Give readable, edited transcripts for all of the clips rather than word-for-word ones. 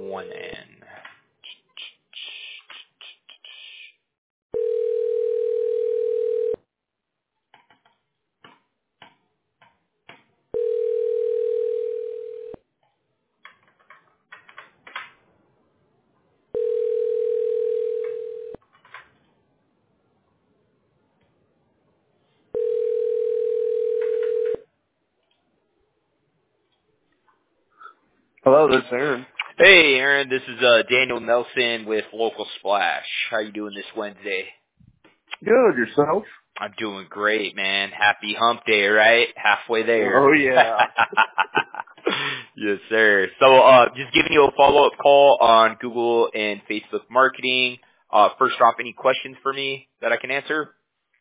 one N. Hello, this is Aaron. Hey, Aaron. This is Daniel Nelson with Local Splash. How you doing this Wednesday? Good, yourself? I'm doing great, man. Happy hump day, right? Halfway there. Oh, yeah. Yes, sir. So, just giving you a follow-up call on Google and Facebook marketing. First off, any questions for me that I can answer?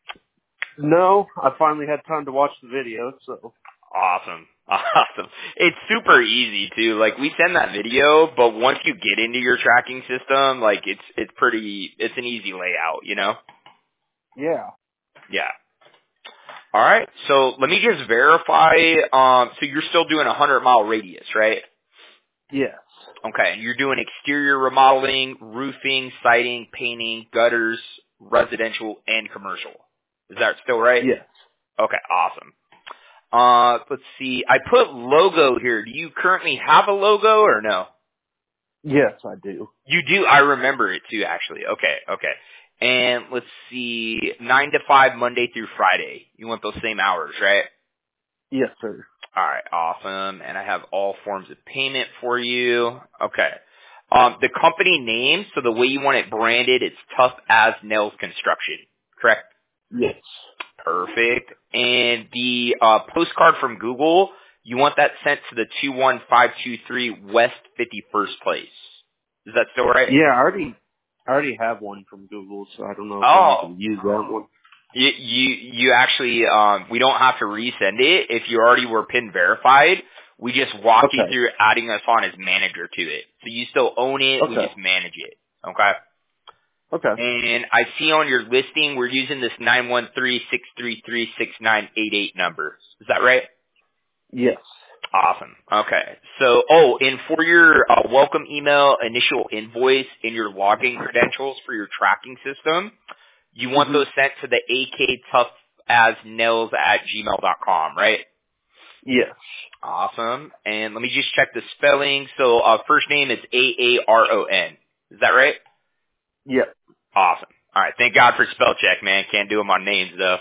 No, I finally had time to watch the video, so. Awesome. Awesome. It's super easy too. Like, we send that video, but once you get into your tracking system, like, it's an easy layout, you know? Yeah. Yeah. All right. So let me just verify. So you're still doing a 100-mile radius, right? Yes. Okay. And you're doing exterior remodeling, roofing, siding, painting, gutters, residential, and commercial. Is that still right? Yes. Okay. Awesome. Let's see. I put logo here. Do you currently have a logo or no? Yes, I do. You do. I remember it too, actually. Okay. Okay. And let's see. 9 to 5, Monday through Friday. You want those same hours, right? Yes, sir. All right, awesome. And I have all forms of payment for you. Okay. The company name, so the way you want it branded, it's Tough As Nails Construction, correct? Yes. Perfect. And the postcard from Google, you want that sent to the 21523 West 51st Place. Is that still right? Yeah, I already have one from Google, so I don't know if I need Oh, to use that one. You actually, we don't have to resend it if you already were PIN verified. We just walk you Okay. through adding us on as manager to it. So you still own it, we Okay. just manage it. Okay? Okay. And I see on your listing we're using this 913-633-6988 number. Is that right? Yes. Awesome. Okay. So, and for your welcome email, initial invoice, and your login credentials for your tracking system, you want hmm those sent to the aktoughnels@gmail.com, right? Yes. Awesome. And let me just check the spelling. So, first name is Aaron. Is that right? Yep. Awesome. All right. Thank God for spell check, man. Can't do them on names though.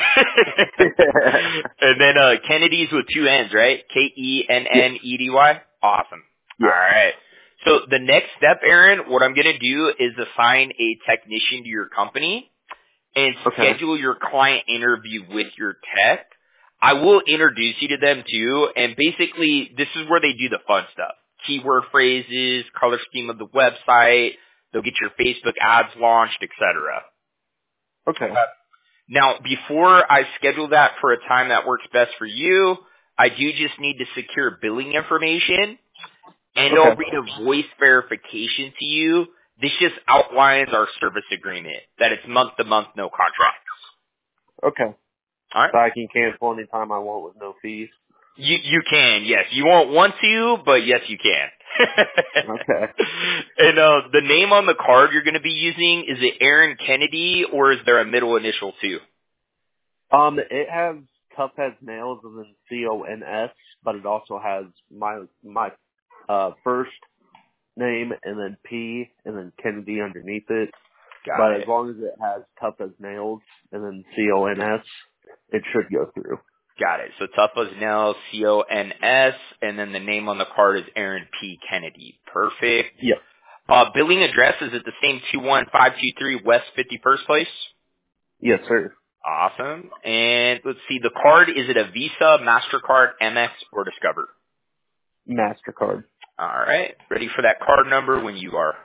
And then Kennedy's with two N's, right? Yes. Kennedy. Awesome. All Yes. right. So the next step, Aaron, what I'm going to do is assign a technician to your company and Okay. schedule your client interview with your tech. I will introduce you to them too, and basically this is where they do the fun stuff. Keyword phrases, color scheme of the website, they'll get your Facebook ads launched, etc. Okay. Now, before I schedule that for a time that works best for you, I do just need to secure billing information, and I'll Okay. read a voice verification to you. This just outlines our service agreement, that it's month to month, no contract. Okay. All right? So I can cancel anytime I want with no fees. You can, yes. You won't want to, but yes, you can. Okay. And the name on the card you're going to be using, is it Aaron Kennedy, or is there a middle initial too? It has Tough As Nails and then CONS, but it also has my first name and then P and then Kennedy underneath it. Got But as it. long as it has Tough As Nails and then CONS, it should go through. Got it. So Tough as Nails, CONS, and then the name on the card is Aaron P. Kennedy. Perfect. Yep. Billing address, is it the same 21523 West 51st Place? Yes, sir. Awesome. And let's see, the card, is it a Visa, MasterCard, Amex, or Discover? MasterCard. All right. Ready for that card number when you are.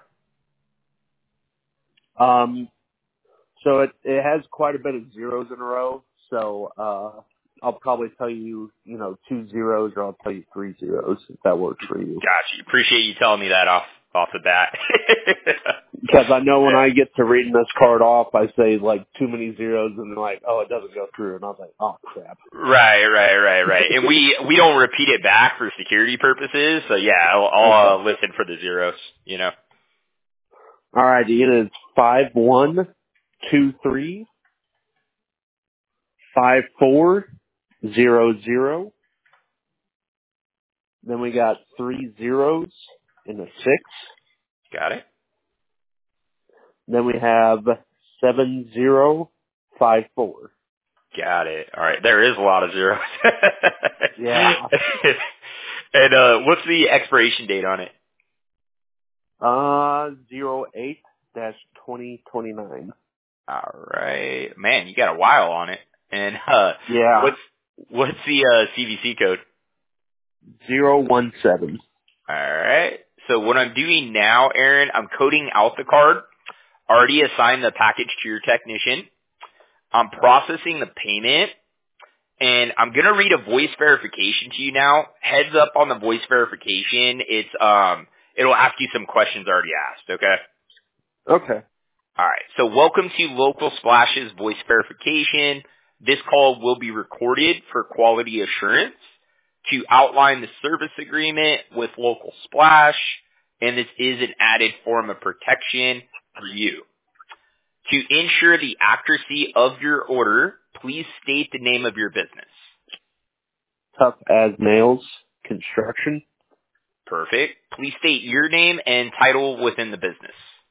So it has quite a bit of zeros in a row. So I'll probably tell you, 2 zeros, or I'll tell you 3 zeros if that works for you. Gotcha. Appreciate you telling me that off the bat. Because I know when I get to reading this card off, I say like too many zeros, and they're like, oh, it doesn't go through, and I was like, oh crap. Right. And we don't repeat it back for security purposes. So yeah, I'll listen for the zeros. You know. All right, it is 5123 5400. Then we got 3 zeros and a 6. Got it. Then we have 7054. Got it. All right. There is a lot of zeros. Yeah. And what's the expiration date on it? 08-2029. All right. Man, you got a while on it. And Yeah. what's the CVC code? 017. All right. So what I'm doing now, Aaron, I'm coding out the card. Already assigned the package to your technician. I'm processing the payment, and I'm going to read a voice verification to you now. Heads up on the voice verification. It's it'll ask you some questions already asked, okay? Okay. All right. So welcome to Local Splash's voice verification. This call will be recorded for quality assurance to outline the service agreement with Local Splash, and this is an added form of protection for you. To ensure the accuracy of your order, please state the name of your business. Tough as Nails Construction. Perfect. Please state your name and title within the business.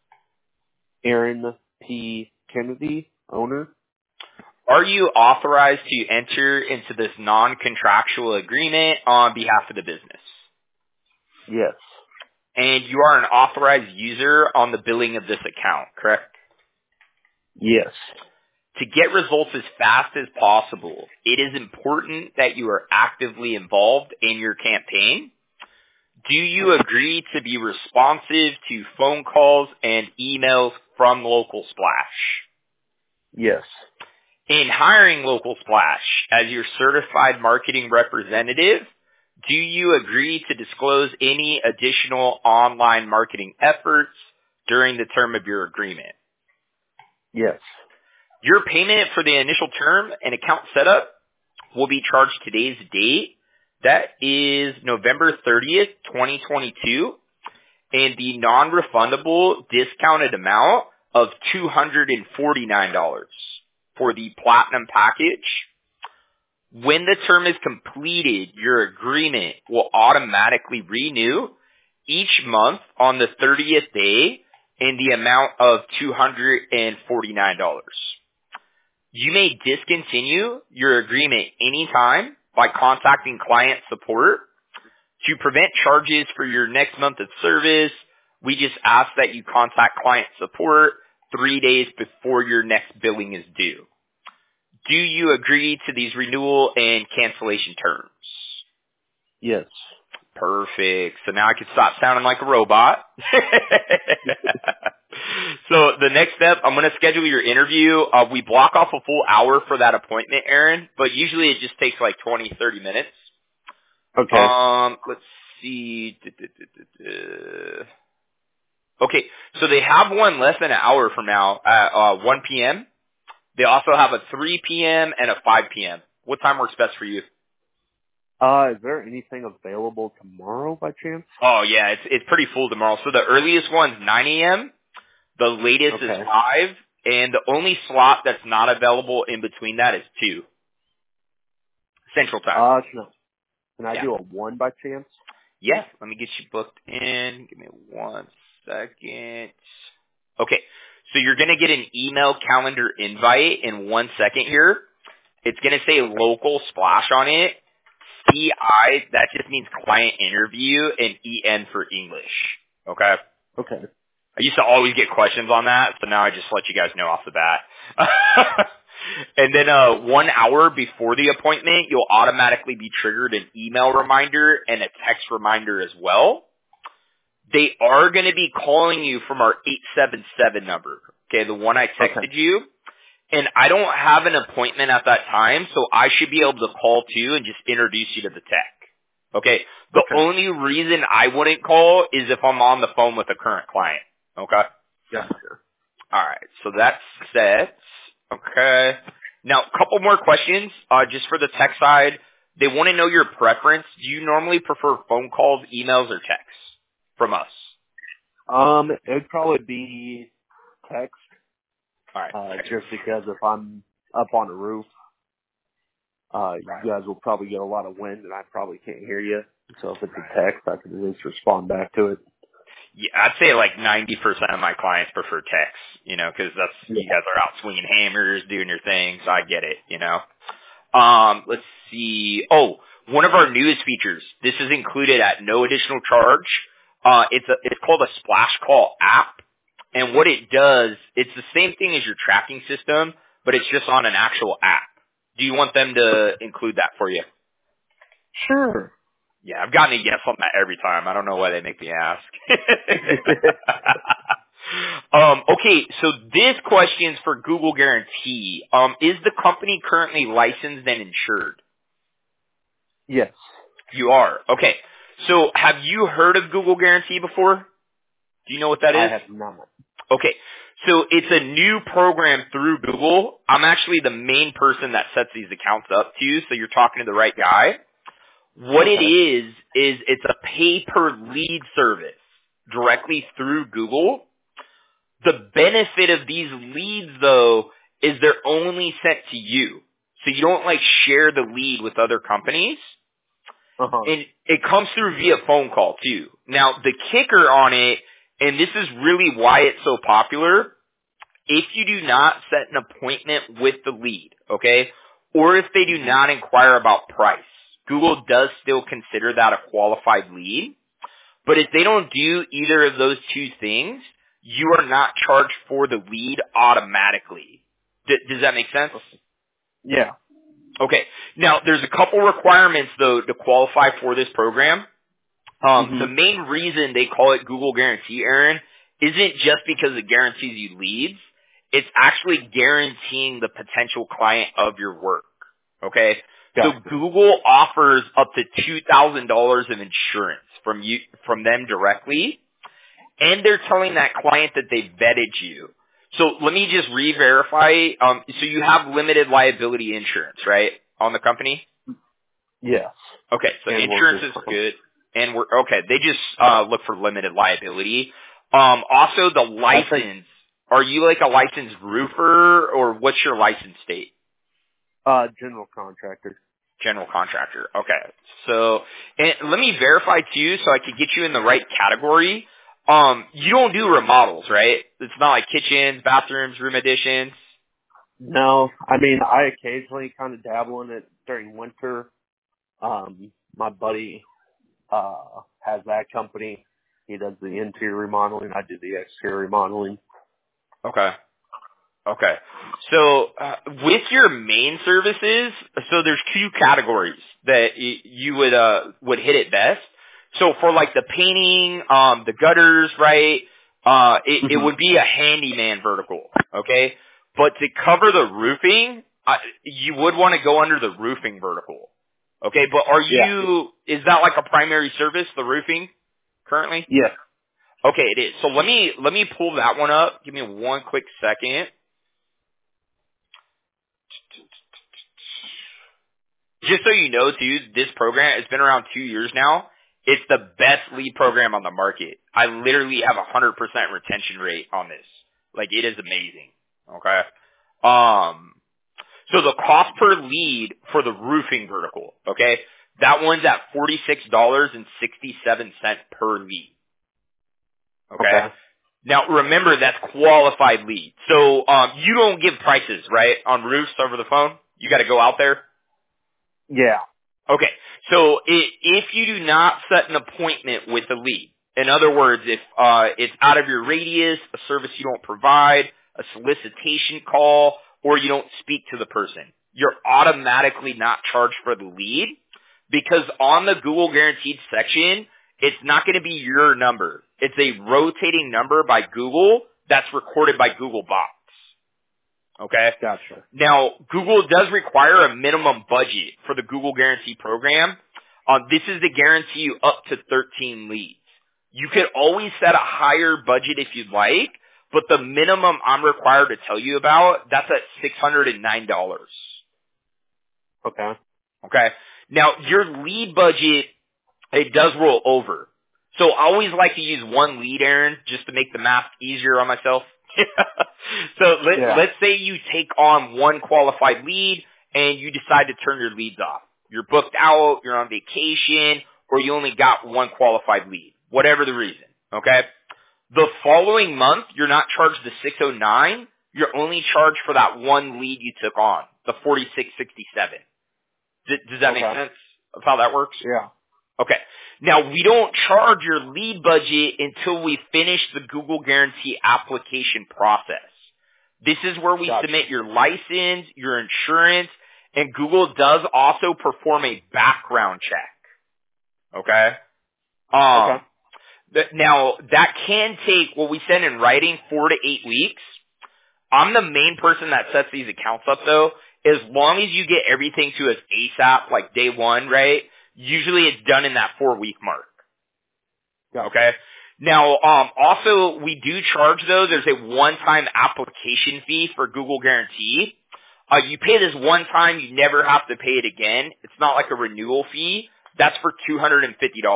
Aaron P. Kennedy, owner. Are you authorized to enter into this non-contractual agreement on behalf of the business? Yes. And you are an authorized user on the billing of this account, correct? Yes. To get results as fast as possible, it is important that you are actively involved in your campaign. Do you agree to be responsive to phone calls and emails from Local Splash? Yes. In hiring Local Splash as your certified marketing representative, do you agree to disclose any additional online marketing efforts during the term of your agreement? Yes. Your payment for the initial term and account setup will be charged today's date. That is November 30th, 2022, and the non-refundable discounted amount of $249 for the platinum package. When the term is completed, your agreement will automatically renew each month on the 30th day in the amount of $249. You may discontinue your agreement anytime by contacting client support. To prevent charges for your next month of service, we just ask that you contact client support 3 days before your next billing is due. Do you agree to these renewal and cancellation terms? Yes. Perfect. So now I can stop sounding like a robot. So the next step, I'm going to schedule your interview. We block off a full hour for that appointment, Aaron, but usually it just takes like 20, 30 minutes. Okay. Let's see. Okay, so they have one less than an hour from now at 1 p.m. They also have a 3 p.m. and a 5 p.m. What time works best for you? Is there anything available tomorrow by chance? Oh, yeah, it's pretty full tomorrow. So the earliest one's 9 a.m., the latest is 5, and the only slot that's not available in between that is 2. Central Time. Can I do a 1 by chance? Yes, let me get you booked in. Give me 1 second. Okay, so you're going to get an email calendar invite in 1 second here. It's going to say Local Splash on it. CI, that just means client interview, and EN for English. Okay? Okay. I used to always get questions on that, so now I just let you guys know off the bat. And then 1 hour before the appointment, you'll automatically be triggered an email reminder and a text reminder as well. They are going to be calling you from our 877 number, okay, the one I texted you. And I don't have an appointment at that time, so I should be able to call too and just introduce you to the tech. Okay? The Okay. only reason I wouldn't call is if I'm on the phone with a current client. Okay? Gotcha. Alright, so that's set. Okay. Now, a couple more questions, just for the tech side. They want to know your preference. Do you normally prefer phone calls, emails, or texts from us? It'd probably be text, Alright. just because if I'm up on a roof, you guys will probably get a lot of wind and I probably can't hear you. So if it's a text, I can at least respond back to it. Yeah, I'd say like 90% of my clients prefer text, cause that's, Yeah. you guys are out swinging hammers, doing your thing, so I get it, Let's see. Oh, one of our newest features. This is included at no additional charge. It's called a Splash Call app. And what it does, it's the same thing as your tracking system, but it's just on an actual app. Do you want them to include that for you? Sure. Yeah, I've gotten a yes on that every time. I don't know why they make me ask. Okay, so this question's for Google Guarantee. Is the company currently licensed and insured? Yes. You are. Okay. So have you heard of Google Guarantee before? Do you know what that I is? have not. Okay. So it's a new program through Google. I'm actually the main person that sets these accounts up to you, so you're talking to the right guy. What it is it's a pay-per-lead service directly through Google. The benefit of these leads, though, is they're only sent to you. So you don't, share the lead with other companies. Uh-huh. And it comes through via phone call, too. Now, the kicker on it, and this is really why it's so popular, if you do not set an appointment with the lead, okay, or if they do not inquire about price, Google does still consider that a qualified lead. But if they don't do either of those two things, you are not charged for the lead automatically. Does that make sense? Yeah. Okay. Now, there's a couple requirements, though, to qualify for this program. The main reason they call it Google Guarantee, Aaron, isn't just because it guarantees you leads. It's actually guaranteeing the potential client of your work. Okay? Gotcha. So Google offers up to $2,000 of insurance from them directly, and they're telling that client that they vetted you. So let me just re-verify. So you have limited liability insurance, right, on the company? Yes. Okay, so And insurance workers' is comp. good. And they just look for limited liability. Also the license. Are you like a licensed roofer, or what's your license state? General contractor. General contractor. Okay. So, and let me verify too, so I could get you in the right category. You don't do remodels, right? It's not like kitchens, bathrooms, room additions. No, I mean, I occasionally kind of dabble in it during winter. My buddy, has that company. He does the interior remodeling. I do the exterior remodeling. Okay. Okay. So, with your main services, so there's two categories that you would hit it best. So for like the painting, the gutters, right, it would be a handyman vertical, okay? But to cover the roofing, you would want to go under the roofing vertical. Okay, but is that like a primary service, the roofing, currently? Yes. Okay, it is. So let me pull that one up. Give me one quick second. Just so you know, too, this program has been around 2 years now. It's the best lead program on the market. I literally have 100% retention rate on this. Like, it is amazing. Okay? So the cost per lead for the roofing vertical, okay, that one's at $46.67 per lead. Okay? Now, remember, that's qualified lead. So, you don't give prices, right, on roofs over the phone? You gotta go out there? Yeah. Okay, so if you do not set an appointment with the lead, in other words, if it's out of your radius, a service you don't provide, a solicitation call, or you don't speak to the person, you're automatically not charged for the lead, because on the Google Guaranteed section, it's not going to be your number. It's a rotating number by Google that's recorded by Google Bots. Okay? Gotcha. Now, Google does require a minimum budget for the Google Guarantee program. This is to guarantee you up to 13 leads. You could always set a higher budget if you'd like, but the minimum I'm required to tell you about, that's at $609. Okay. Okay? Now, your lead budget, it does roll over. So I always like to use one lead, Aaron, just to make the math easier on myself. So let's say you take on one qualified lead and you decide to turn your leads off. You're booked out, you're on vacation, or you only got one qualified lead. Whatever the reason. Okay? The following month, you're not charged the 609. You're only charged for that one lead you took on, the 4667. Does that make sense of how that works? Yeah. Okay. Now, we don't charge your lead budget until we finish the Google Guarantee application process. This is where we submit your license, your insurance, and Google does also perform a background check. Okay? Now, that can take, what we send in writing, 4 to 8 weeks. I'm the main person that sets these accounts up, though. As long as you get everything to us ASAP, like day one, right? Usually it's done in that 4-week mark. Okay? Now, also, we do charge, though, there's a one-time application fee for Google Guarantee. You pay this one time, you never have to pay it again. It's not like a renewal fee. That's for $250.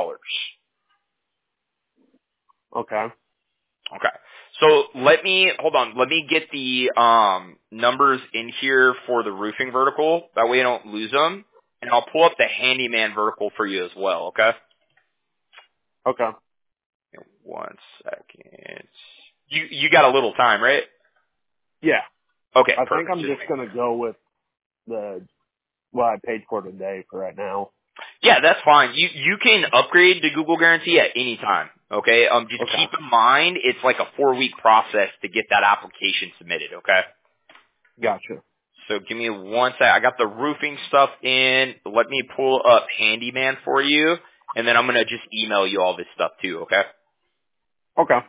Okay. Okay. So let me get the numbers in here for the roofing vertical. That way I don't lose them. And I'll pull up the handyman vertical for you as well, okay? Okay. 1 second. You got a little time, right? Yeah. Okay, I perfect. think I'm just going to go with what I paid for today for right now. Yeah, that's fine. You can upgrade to Google Guarantee at any time. Okay? Just keep in mind it's like a 4-week process to get that application submitted, okay? Gotcha. So give me 1 sec. I got the roofing stuff in. Let me pull up Handyman for you, and then I'm gonna just email you all this stuff too, okay? Okay.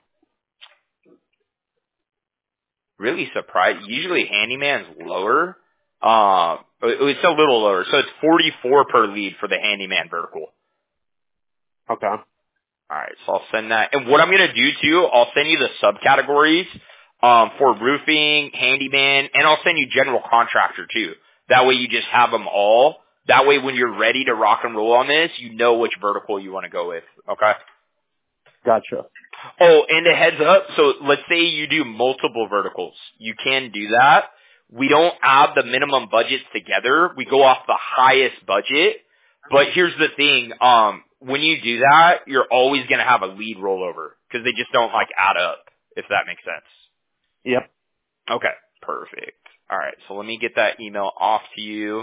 Really surprised. Usually Handyman's lower. It's a little lower. So it's 44 per lead for the Handyman vertical. Okay. Alright, so I'll send that. And what I'm going to do too, I'll send you the subcategories for roofing, handyman, and I'll send you general contractor too. That way you just have them all. That way when you're ready to rock and roll on this, you know which vertical you want to go with. Okay? Gotcha. Oh, and a heads up, so let's say you do multiple verticals. You can do that. We don't add the minimum budgets together. We go off the highest budget. But here's the thing, when you do that, you're always going to have a lead rollover because they just don't like add up, if that makes sense. Yep. Okay, perfect. All right, so let me get that email off to you.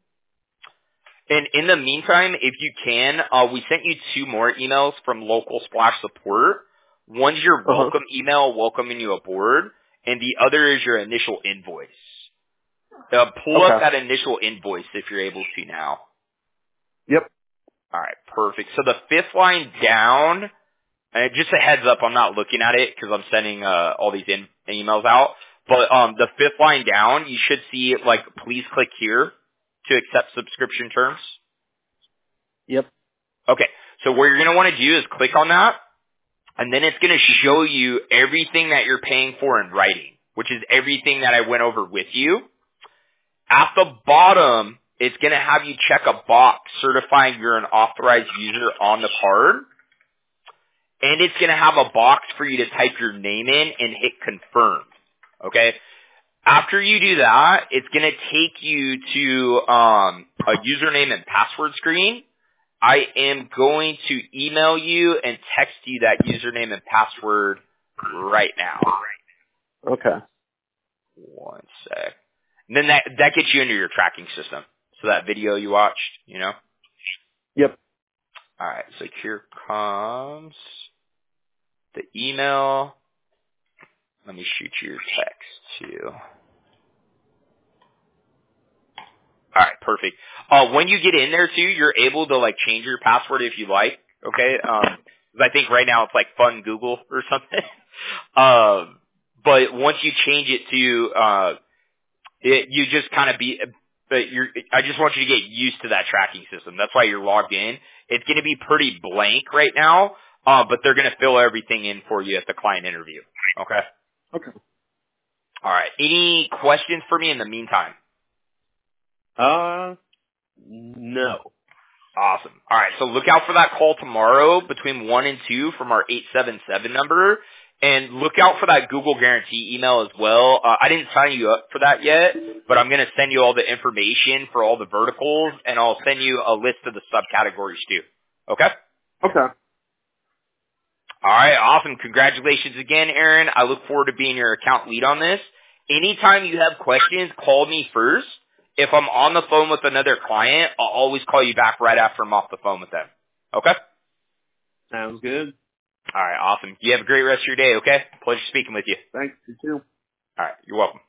And in the meantime, if you can, we sent you 2 more emails from local Splash support. One's your welcome email welcoming you aboard, and the other is your initial invoice. Pull up that initial invoice if you're able to now. Yep. All right, perfect. So the 5th line down, and just a heads up, I'm not looking at it because I'm sending all these emails out. But the 5th line down, you should see like, please click here to accept subscription terms. Yep. Okay, so what you're going to want to do is click on that, and then it's going to show you everything that you're paying for in writing, which is everything that I went over with you. At the bottom, it's going to have you check a box certifying you're an authorized user on the card. And it's going to have a box for you to type your name in and hit confirm. Okay? After you do that, it's going to take you to a username and password screen. I am going to email you and text you that username and password right now. Okay. 1 sec. And then that gets you into your tracking system. So that video you watched, you know? Yep. All right, so here comes the email. Let me shoot you your text too. All right, perfect. When you get in there too, you're able to like change your password if you like. Okay, 'cause I think right now it's like Fun Google or something. But once you change it to, you just kind of but I just want you to get used to that tracking system. That's why you're logged in. It's going to be pretty blank right now, but they're going to fill everything in for you at the client interview. Okay? Okay. All right. Any questions for me in the meantime? No. Awesome. All right. So look out for that call tomorrow between 1 and 2 from our 877 number. And look out for that Google Guarantee email as well. I didn't sign you up for that yet, but I'm going to send you all the information for all the verticals, and I'll send you a list of the subcategories too. Okay? Okay. All right. Awesome. Congratulations again, Aaron. I look forward to being your account lead on this. Anytime you have questions, call me first. If I'm on the phone with another client, I'll always call you back right after I'm off the phone with them. Okay? Sounds good. All right, awesome. You have a great rest of your day, okay? Pleasure speaking with you. Thanks, you too. All right, you're welcome.